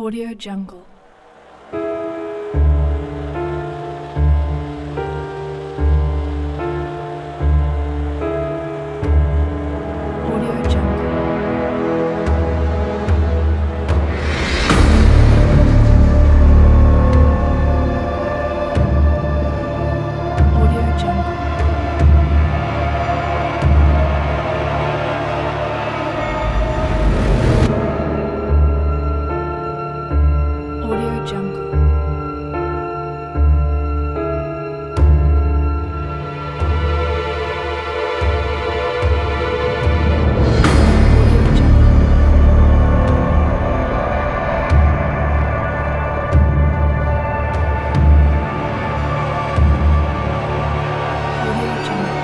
Audio Jungle. Audio Jungle. Audio Jungle. Audio Jungle. Audio Jungle. Audio Jungle.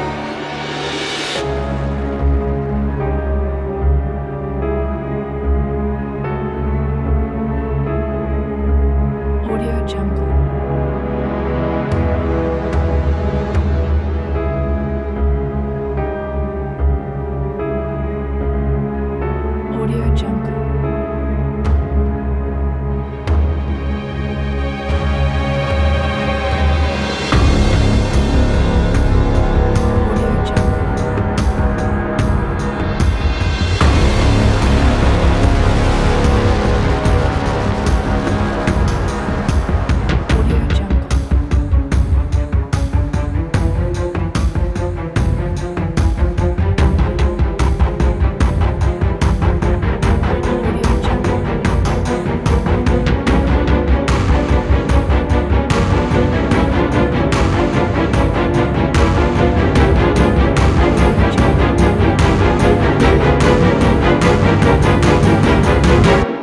Audio Jungle. Audio Jungle. Audio Jungle. Audio Jungle. Audio Jungle.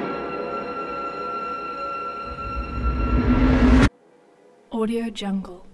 Audio Jungle.